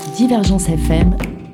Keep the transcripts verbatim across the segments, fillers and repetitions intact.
Divergence F M,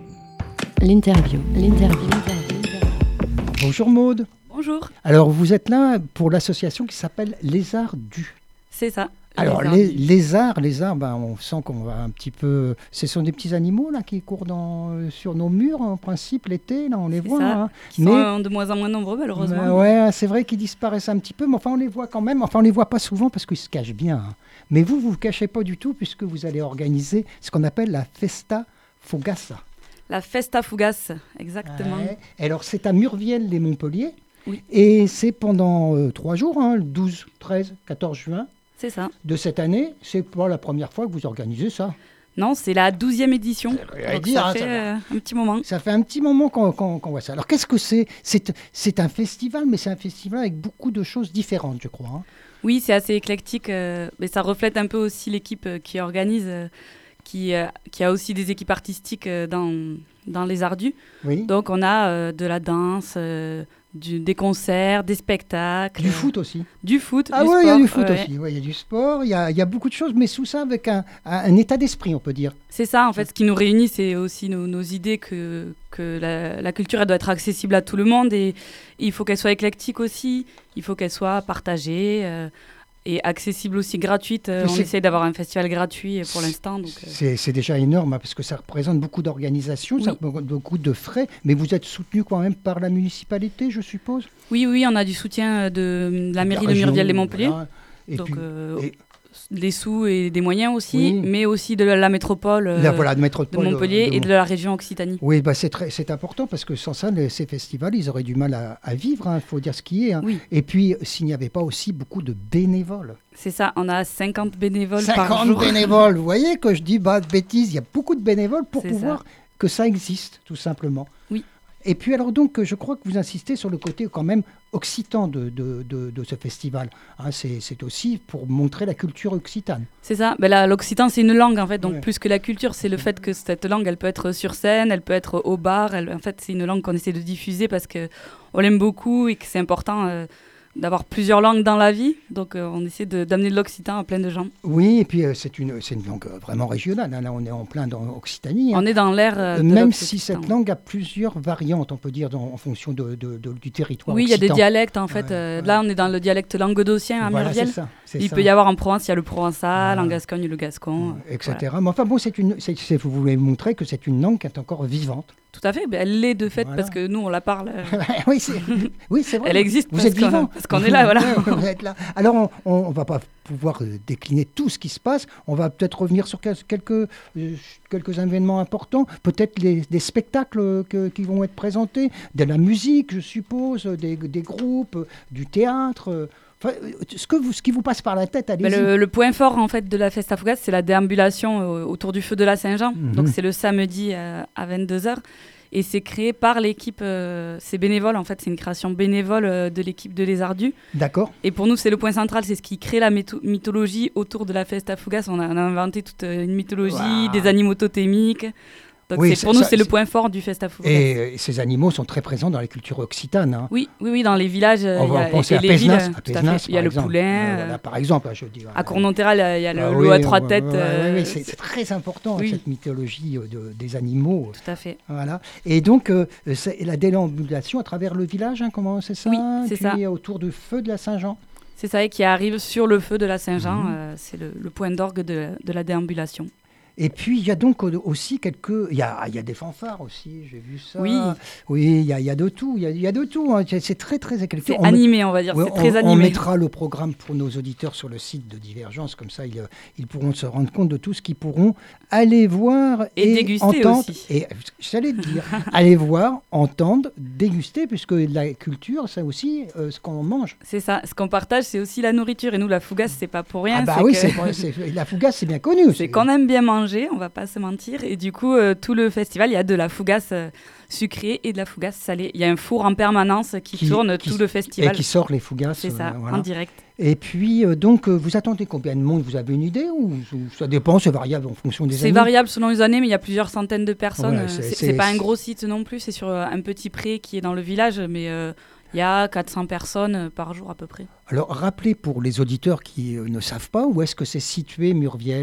l'interview, l'interview, l'interview. Bonjour Maude. Bonjour. Alors vous êtes là pour l'association qui s'appelle Lézard Du. C'est ça. Alors les lézards, lézards, ben, on sent qu'on va un petit peu... Ce sont des petits animaux là qui courent dans, euh, sur nos murs en principe l'été, là on les c'est voit. ça. Hein. Qui mais... sont de moins en moins nombreux malheureusement. Ben, ouais, c'est vrai qu'ils disparaissent un petit peu, mais enfin on les voit quand même. Enfin on les voit pas souvent parce qu'ils se cachent bien. Hein. Mais vous, vous vous cachez pas du tout puisque vous allez organiser ce qu'on appelle la Festa Fugassa. La Festa Fugasse, exactement. Ouais. Alors c'est à Murviel-les-Montpellier. Oui. Et c'est pendant euh, trois jours, hein, le douze, treize, quatorze juin. C'est ça. De cette année, c'est pas la première fois que vous organisez ça. Non, c'est la douzième édition. Donc dire, ça hein, fait ça euh, un petit moment. Ça fait un petit moment qu'on, qu'on, qu'on voit ça. Alors qu'est-ce que c'est, c'est C'est un festival, mais c'est un festival avec beaucoup de choses différentes, je crois. Hein. Oui, c'est assez éclectique. Euh, mais ça reflète un peu aussi l'équipe euh, qui organise, euh, qui, euh, qui a aussi des équipes artistiques euh, dans, dans les Ardus. Oui. Donc on a euh, de la danse, euh, du, des concerts, des spectacles. Du foot aussi. Du foot, Ah du ouais, il y sport, a du foot ouais. aussi. Ouais, il y a du sport, il y a, il y a beaucoup de choses, mais sous ça avec un, un, un état d'esprit, on peut dire. C'est ça, en fait, ce qui nous réunit, c'est aussi nos, nos idées que, que la, la culture, elle doit être accessible à tout le monde et, et il faut qu'elle soit éclectique aussi, il faut qu'elle soit partagée euh, et accessible aussi, gratuite. Euh, on essaie d'avoir un festival gratuit pour l'instant. Donc, euh... c'est, c'est déjà énorme hein, parce que ça représente beaucoup d'organisations, oui. ça représente beaucoup de frais, mais vous êtes soutenu quand même par la municipalité, je suppose ? Oui, oui, on a du soutien de la mairie de Murviel-les-Montpellier. Voilà. Et donc, puis, euh, et... des sous et des moyens aussi, oui. mais aussi de la, la métropole, euh, la, voilà, de, métropole de Montpellier de, de... et de la région Occitanie. Oui, bah c'est, très, c'est important parce que sans ça, les, ces festivals, ils auraient du mal à, à vivre, il hein, faut dire ce qui est. Hein. Oui. Et puis, s'il n'y avait pas aussi beaucoup de bénévoles. C'est ça, on a cinquante bénévoles cinquante par jour. bénévoles, vous voyez que je dis bah, de bêtises, il y a beaucoup de bénévoles pour c'est pouvoir ça. que ça existe, tout simplement. Oui. Et puis alors donc, je crois que vous insistez sur le côté quand même occitan de, de, de, de ce festival. Hein, c'est, c'est aussi pour montrer la culture occitane. C'est ça. Ben là, l'occitan, c'est une langue en fait. Donc ouais. plus que la culture, c'est le fait que cette langue, elle peut être sur scène, elle peut être au bar. Elle, en fait, c'est une langue qu'on essaie de diffuser parce qu'on l'aime beaucoup et que c'est important euh, d'avoir plusieurs langues dans la vie. Donc euh, on essaie de, d'amener de l'occitan à plein de gens. Oui, et puis euh, c'est, une, c'est une langue euh, vraiment régionale. Hein. Là, on est en plein dans Occitanie. Hein. On est dans l'ère euh, de Même si cette langue a plusieurs variantes, on peut dire, dans, en fonction de, de, de, du territoire Oui, il y a des dialectes en fait. Ouais, euh, ouais. Là, on est dans le dialecte languedocien à voilà, Murviel. c'est ça, c'est il ça. peut y avoir en Provence, il y a le provençal, voilà. en Gascogne, le gascon. Ouais, et cetera. Voilà. Mais enfin bon, c'est une, c'est, c'est, vous voulez montrer que c'est une langue qui est encore vivante. Tout à fait, ben, elle l'est de fait voilà. parce que nous, on la parle. Euh... oui, c'est, oui, c'est vrai. Elle existe vous parce, êtes vivant. parce qu'on est là, voilà. Ouais, vous êtes là. Alors, on ne va pas pouvoir euh, décliner tout ce qui se passe. On va peut-être revenir sur quelques, euh, quelques événements importants. Peut-être les, des spectacles que, qui vont être présentés, de la musique, je suppose, des, des groupes, euh, du théâtre. Euh, Enfin, ce, que vous, ce qui vous passe par la tête, allez-y. Le, le point fort en fait de la Festa Fugasse, c'est la déambulation euh, autour du feu de la Saint-Jean. Mm-hmm. Donc c'est le samedi euh, à vingt-deux heures. Et c'est créé par l'équipe, euh, c'est bénévole en fait, c'est une création bénévole euh, de l'équipe de Les Ardus. D'accord. Et pour nous, c'est le point central, c'est ce qui crée la mytho- mythologie autour de la Festa Fugasse. On a, on a inventé toute une mythologie, wow. des animaux totémiques. Donc oui, c'est, pour ça, nous, c'est, c'est le point fort du Festa Fugasse. Et, et ces animaux sont très présents dans la culture occitane. Hein. Oui, oui, oui, dans les villages. On va y a, penser et à les Pézenas, villes, à Pézenas, il y a le exemple. poulain. Euh, voilà, par exemple, je dis. À Cournonterral, il y a le ah, loup oui, à trois ouais, têtes. Ouais, ouais, euh, ouais, c'est, c'est très important, oui. cette mythologie de, des animaux. Tout à fait. Voilà. Et donc, euh, c'est la déambulation à travers le village, hein, comment c'est ça? Oui, c'est puis, ça. Autour du feu de la Saint-Jean. C'est ça, qui arrive sur le feu de la Saint-Jean. Mmh. Euh, c'est le, le point d'orgue de, de la déambulation. Et puis, il y a donc aussi quelques... Il y a, il y a des fanfares aussi, j'ai vu ça. Oui. Oui, il y a, il y a de tout. Il y a, il y a de tout. Hein. C'est très, très... C'est on animé, met... on va dire. Ouais, c'est très on, animé. On mettra le programme pour nos auditeurs sur le site de Divergence. Comme ça, ils, ils pourront se rendre compte de tout ce qu'ils pourront aller voir et, et déguster entendre. Aussi. Et j'allais te dire, aller voir, entendre, déguster, puisque la culture, c'est aussi euh, ce qu'on mange. C'est ça. Ce qu'on partage, c'est aussi la nourriture. Et nous, la fougasse, c'est pas pour rien. Ah bah c'est oui, que... c'est, c'est, la fougasse, c'est bien connu. C'est, c'est qu'on aime bien manger, on va pas se mentir. Et du coup, euh, tout le festival, il y a de la fougasse euh, sucrée et de la fougasse salée. Il y a un four en permanence qui, qui tourne qui, tout le festival. Et qui sort les fougasses. C'est ça, euh, voilà. en direct. Et puis, euh, donc, euh, vous attendez combien de monde? Vous avez une idée ou, ou ça dépend, c'est variable en fonction des c'est années? C'est variable selon les années, mais il y a plusieurs centaines de personnes. Ouais, c'est, c'est, c'est, c'est pas c'est... un gros site non plus, c'est sur euh, un petit pré qui est dans le village, mais... Euh, il y a quatre cents personnes par jour à peu près. Alors, rappelez pour les auditeurs qui euh, ne savent pas, où est-ce que c'est situé Murviel?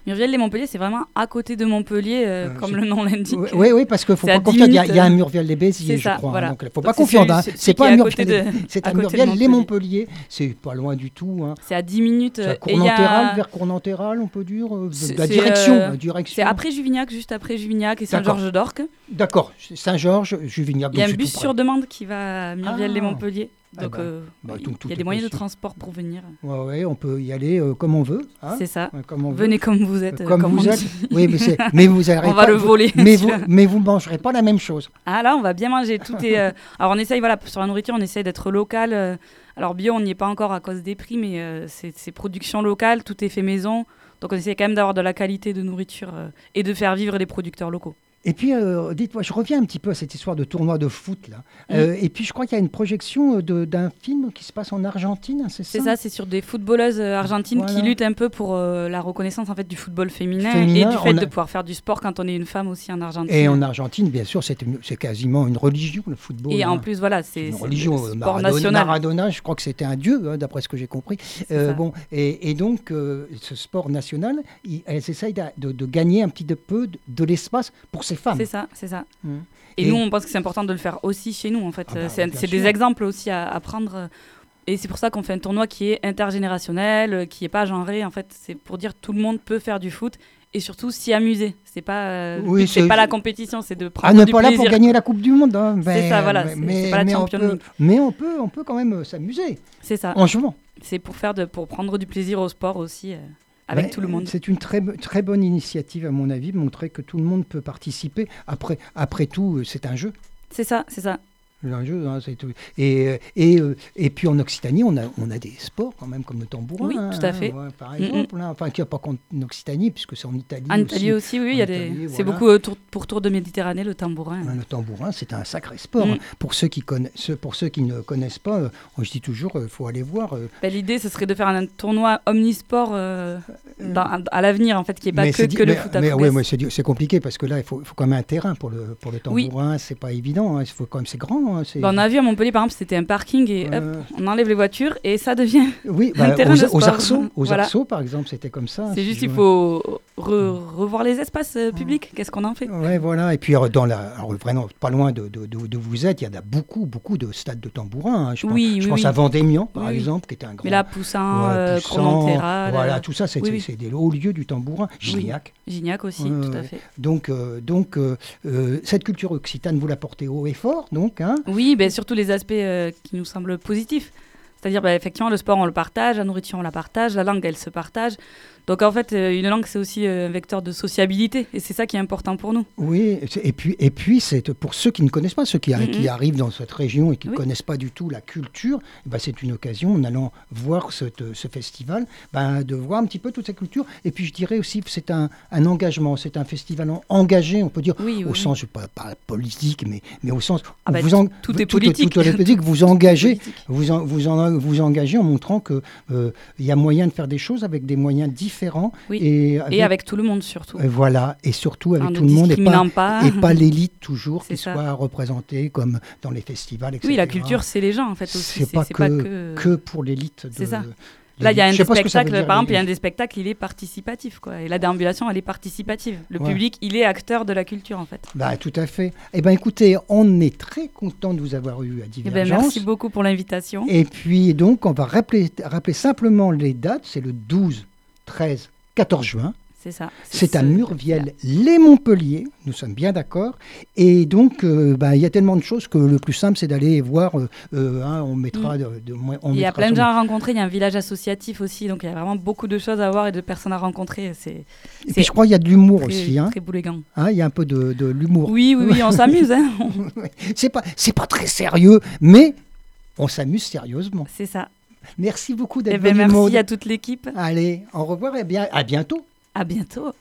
Murviel-lès-Montpellier, c'est vraiment à côté de Montpellier, euh, Euh, comme c'est- le nom l'indique. Oui, oui, parce qu'il ne faut C'est à pas dix confondre. Il y a, il y a un minutes, Murviel-les-Béziers, c'est je ça, crois. voilà. Donc, il ne faut Donc, pas c'est confondre. celui- hein. celui C'est qui pas est un à côté Murviel, de- c'est à un côté de Murviel-les-Montpellier. C'est pas loin du tout. Hein. C'est à dix minutes. C'est à euh, et il y a- Cournanterral, vers Cournanterral, on peut dire. euh, C'est- La c'est, direction. euh, la direction. C'est après Juvignac, juste après Juvignac et D'accord. Saint-Georges d'Orque. D'accord. Saint-Georges, Juvignac. Il y a donc un c'est bus tout sur près. demande qui va à Murviel-lès-Montpellier. Ah Donc bah, euh, bah, il tout- tout y a est des moyens de possible. transport pour venir. Ouais, ouais, on peut y aller euh, comme on veut. Hein. C'est ça. Ouais, comme on veut. Venez comme vous êtes. euh, Comme on vous êtes. dit. Oui, mais, c'est- mais vous n'arrivez On pas. va le vous- voler, Mais vous, celui-là. mais vous mangerez pas la même chose. Ah là, on va bien manger. Tout est. euh, Alors on essaye, voilà, sur la nourriture, on essaye d'être local. euh, Alors bio, on n'y est pas encore à cause des prix, mais euh, c'est c'est production locale, tout est fait maison. Donc on essaie quand même d'avoir de la qualité de nourriture euh, et de faire vivre les producteurs locaux. Et puis, euh, dites-moi, je reviens un petit peu à cette histoire de tournoi de foot. Là. Euh, et puis, je crois qu'il y a une projection de- d'un film qui se passe en Argentine, c'est ça C'est ça, c'est sur des footballeuses euh, argentines Voilà. qui luttent un peu pour euh, la reconnaissance en fait du football féminin, Féminin, et du fait on a- de pouvoir faire du sport quand on est une femme aussi en Argentine. Et en Argentine, bien sûr, c'est une- c'est quasiment une religion, le football. Et hein. en plus, voilà, c'est Une c'est religion. le euh, sport Maradona, national. Maradona, je crois que c'était un dieu, hein, d'après ce que j'ai compris. Euh, ça. bon, et, et donc, euh, ce sport national, il- elles essayent de, de- de gagner un petit peu de, de l'espace pour ces femmes. C'est ça, c'est ça. Mmh. Et, Et- nous, on pense que c'est important de le faire aussi chez nous, en fait. Ah bah, c'est bien c'est sûr. des exemples aussi à, à prendre. Et c'est pour ça qu'on fait un tournoi qui est intergénérationnel, euh, qui n'est pas genré. En fait, c'est pour dire tout le monde peut faire du foot et surtout s'y amuser. C'est pas, euh, le Oui, but, c'est c'est- pas la compétition, c'est de prendre Ah, on n'est du pas là plaisir. pour gagner la Coupe du Monde. hein, mais- ça, voilà, mais- c'est- mais, c'est pas la mais on Champions peut, League. mais on peut, on peut quand même euh, s'amuser C'est ça. en jouant. C'est pour faire de, pour prendre du plaisir au sport aussi euh, avec Ben, tout le monde. C'est une très, bo- très bonne initiative, à mon avis, de montrer que tout le monde peut participer. Après, après tout, euh, c'est un jeu. C'est ça, c'est ça. Un jeu, hein, c'est tout. Et, euh, et, euh, et puis en Occitanie, on a, on a des sports quand même comme le tambourin. Oui, hein, tout à fait. ouais, par Mm, mm. exemple, hein. Enfin, qui a pas qu'en Occitanie, puisque c'est en Italie. En Italie aussi. aussi, oui, il En y a des. Italie, C'est voilà. beaucoup euh, tour- pour Tour de Méditerranée, le tambourin. Hein, le tambourin, c'est un sacré sport. Mm. hein. Pour, ceux qui connaissent, ceux- pour ceux qui ne connaissent pas, euh, je dis toujours, il faut aller voir. euh, Ben, l'idée, ce serait de faire un tournoi omnisport euh, dans- à l'avenir, en fait, qui n'est pas mais que, c'est di- que le mais- foot à mais, Fougas. ouais, mais c'est di- c'est compliqué parce que là, il faut, il faut quand même un terrain pour le, pour le Oui. tambourin. C'est pas évident. hein. Il faut quand même, c'est grand. hein, c'est- Ben, on a vu à Montpellier, par exemple, c'était un parking et hop, Euh, on enlève les voitures et ça devient. oui, un bah, terrain aux, de aux sport. arceaux, aux Voilà. arceaux, par exemple, c'était comme ça. C'est si juste, je il me- faut re- revoir les espaces euh, publics. Qu'est-ce qu'on en fait? Ouais, voilà. Et puis, alors, dans la, alors, vraiment, pas loin de, de, de, de vous êtes, il y en a beaucoup, beaucoup de stades de tambourin. hein. Je pense, Oui, je oui, pense oui. à Vendémian, par Oui, oui. exemple, qui était un grand. Mais là, Poussin, Ouais, euh, Poussan, Chronoterral, Voilà, euh, tout ça, c'est oui, oui. c'est des hauts lieux du tambourin. Gignac. Gignac aussi, Ouais, tout à ouais. fait. Donc, euh, donc euh, euh, cette culture occitane, vous la portez haut et fort, donc. Hein. Oui, ben, surtout les aspects euh, qui nous semblent positifs. C'est-à-dire, ben, effectivement, le sport, on le partage, la nourriture, on la partage, la langue, elle se partage. Donc, en fait, euh, une langue, c'est aussi euh, un vecteur de sociabilité. Et c'est ça qui est important pour nous. Oui, c'est- et puis, et puis c'est pour ceux qui ne connaissent pas, ceux qui, arri- Mhm. qui arrivent dans cette région et qui ne Oui. connaissent pas du tout la culture, eh ben, c'est une occasion, en allant voir cette- ce festival, ben, de voir un petit peu toute cette culture. Et puis je dirais aussi que c'est un, un engagement, c'est un festival en- engagé, on peut dire, Oui, oui, au oui. sens, je pas, pas politique, mais, mais au sens Ah où bah, vous en- tout vous- est politique. Tout, est politique, vous engagez, Politique. vous, en- vous, en- vous engagez en montrant qu'il y a moyen de faire des choses avec des moyens différents. Oui. Et Et avec tout le monde, surtout. et voilà, et surtout avec En ne tout le monde, et pas, discriminant pas. et pas l'élite toujours C'est qui ça. soit représentée comme dans les festivals, et cetera. Oui, la culture, c'est les gens, en fait, aussi. C'est pas, c'est que, que pour l'élite. de- C'est ça. de Là, il y a un l'élite. Je des sais pas ce que ça veut spectacles, dire, par exemple, il y a un l'élite. des spectacles, il est participatif, quoi. Et la déambulation, elle est participative. Le Ouais. public, il est acteur de la culture, en fait. Bah, tout à fait. Eh bien, écoutez, on est très content de vous avoir eu à Eh ben, Divergence. merci beaucoup pour l'invitation. Et puis, donc, on va rappeler, rappeler simplement les dates. C'est le douze, treize, quatorze juin. C'est ça. C'est à ce- Murviel-les-Montpellier, nous sommes bien d'accord. Et donc, euh, bah, il y a tellement de choses que le plus simple, c'est d'aller voir. euh, euh, hein, on mettra. Mm. De, de- on Il y a mettra plein de sur- gens à rencontrer. Il y a un village associatif aussi. Donc, il y a vraiment beaucoup de choses à voir et de personnes à rencontrer. C'est Et c'est puis, je crois qu'il y a de l'humour très, aussi. Hein. très bouléguant. Hein, il y a un peu de, de l'humour. Oui, oui, oui, on s'amuse. Hein. C'est pas, c'est pas très sérieux, mais on s'amuse sérieusement. C'est ça. Merci beaucoup Eh d'être ben, venu, merci Maud. à toute l'équipe. Allez, au revoir et bien, à bientôt. À bientôt.